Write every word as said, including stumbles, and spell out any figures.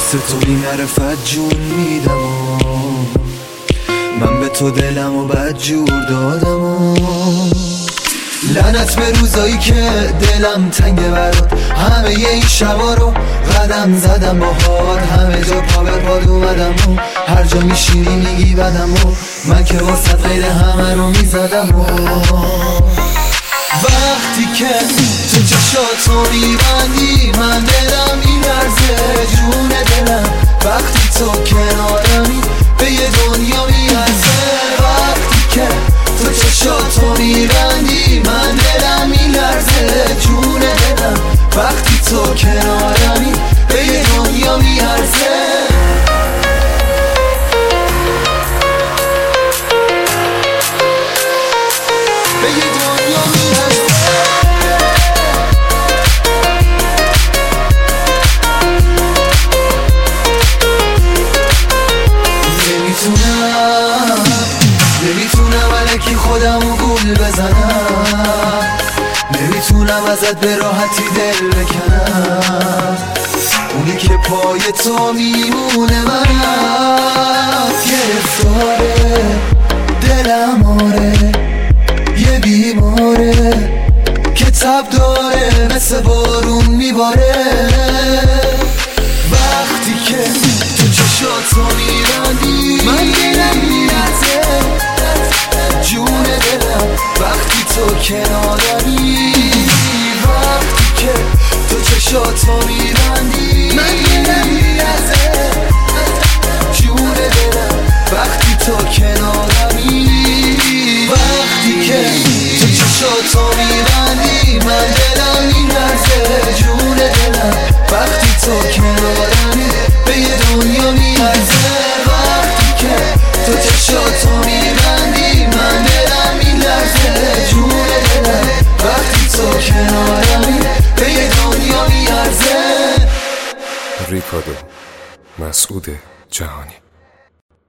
واسه تو بی معرفت جون میدم و من به تو دلم و بد جور دادم و لعنت به روزایی که دلم تنگه برات، همه این شبا رو قدم زدم باهات، همه جا پا به پاد اومدم و هر جا میشینی میگی بدم و من که واسه غیر همه رو میزدم و وقتی که تو چشاتو میبندی من دلم میلرزه جون دلم، وقتی تو کنارمی به یه دنیا میارزه. وقتی که تو چشاتو میبندی من دلم میلرزه جون دلم، وقتی تو کنارمی به یه دنیا میارزه. به یه دنیا میارزه. نمیتونم نمیتونم الکی خودمو گول بزنم، نمیتونم ازت به راحتی دل بکنم، اونی که پای تو میمونه منم. گرفتاره دلم آره یه بیماره که تب داره مثل بارون میباره. وقتی که تو چشاتو میبندی من دلم میلرزه جون دلم، وقتی تو کنارمی. وقتی که تو چشاتو میبندی من دلم میلرزه جون دلم، وقتی تو کنارمی. وقتی که تو چشاتو میبندی من دلم میلرزه جون دلم، وقتی تو کنارمی به یه دنیا میارزه. وقتی که تو چشاتو میبندی من دلم میلرزه جون دلم، وقتی تو کنارمی به یه دنیا میارزه. ریکاردو مسعود جهانی.